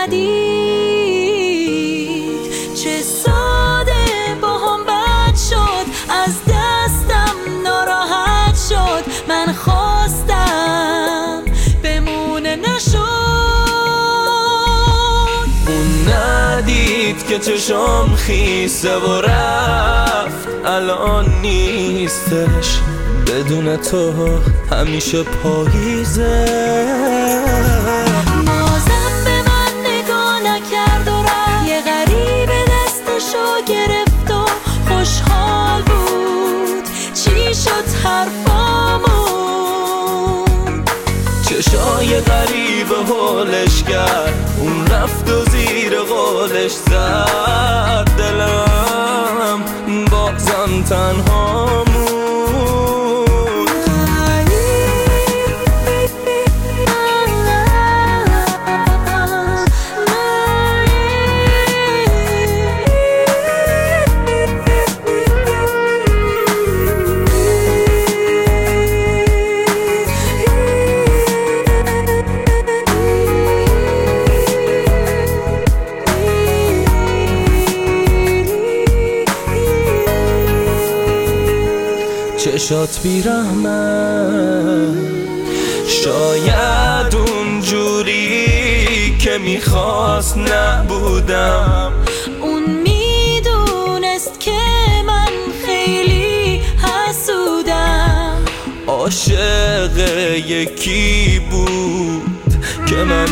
ندید. چه ساده با هم بد شد، از دستم ناراحت شد. من خواستم بمونه نشد. اون ندید که چشام خیسه و رفت، الان نیستش. بدون تو همیشه پاییزه. بازم به من نگاه نکرد و رفت. یه غریب دستشو گرفت و خوشحال بود. چی شد حرفامون؟ چشای غریب حالش کرد، اون رفت و زیر قولش زد. دلم بازم تنها موند. چشات بیرحمه، شاید اونجوری که میخواست نبودم. اون میدونست که من خیلی حسودم. عاشق یکی بود که من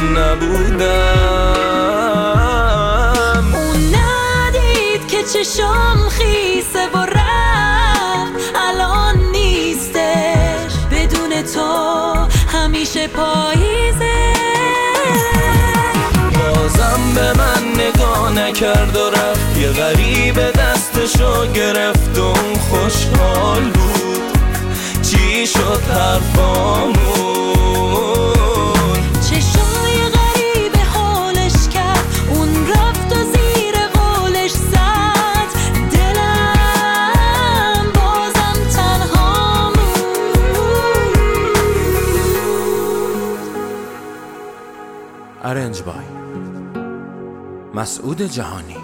نبودم. اون ندید که چشام خیسه و رفت. الان نیستش. بدون تو همیشه پاییزه. بازم به من نگاه نکرد و رفت. یه غریب دستشو گرفت و اون خوشحال بود. چی شد حرفامون؟ چشای غریب حالش کرد، اون رفت و زیر قولش زد. دلم بازم تنها موند. ارنج بای مسعود جهانی.